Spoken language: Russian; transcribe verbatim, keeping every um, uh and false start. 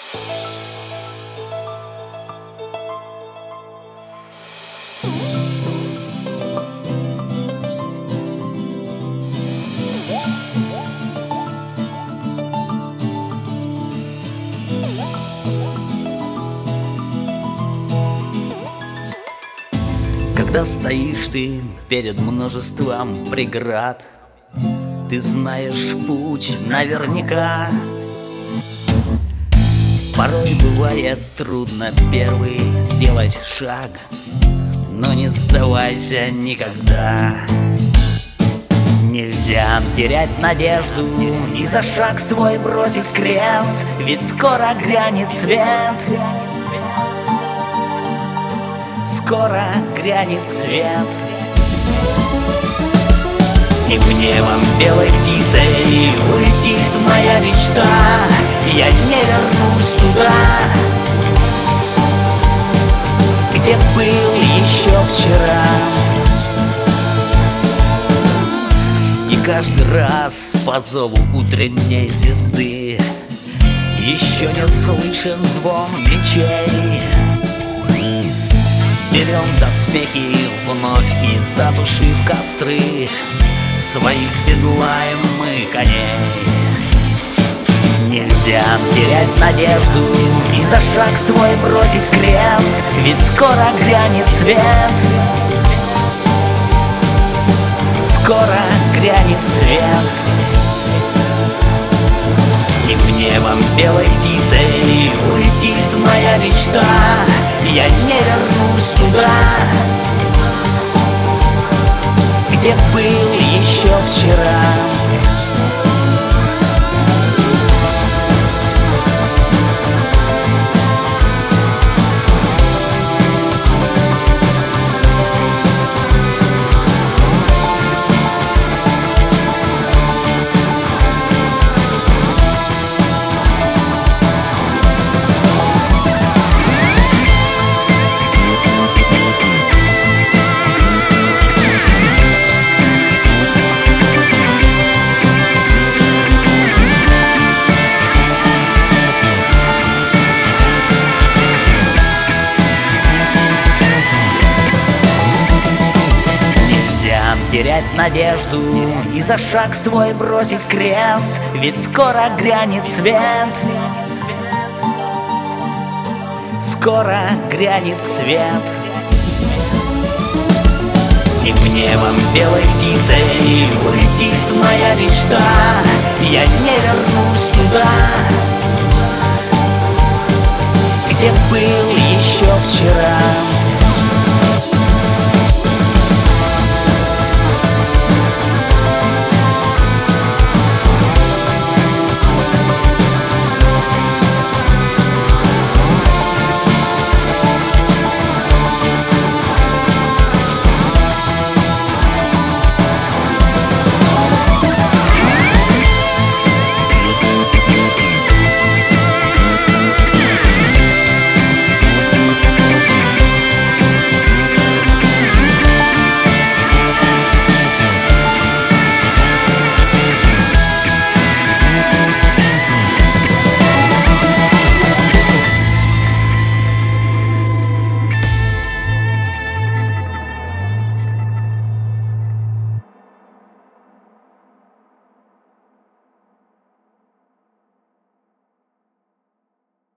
Когда стоишь ты перед множеством преград, ты знаешь путь наверняка. Порой бывает трудно первый сделать шаг, но не сдавайся никогда. Нельзя терять надежду и за шаг свой бросить крест, ведь скоро грянет свет. Скоро грянет свет, и в небом белой птицей улетит моя мечта. Я не вернусь туда, где был еще вчера. И каждый раз по зову утренней звезды еще не слышен звон мечей. Берем доспехи вновь и, затушив костры, своих седлаем мы коней. Нельзя терять надежду и за шаг свой бросить крест, ведь скоро грянет свет. Скоро грянет свет, и в небом белой птицей улетит моя мечта. Я не вернусь туда, где был еще вчера. Терять надежду и за шаг свой бросить крест, ведь скоро грянет свет. Скоро грянет свет, и в небом белой птицей улетит моя мечта. Я не вернусь туда,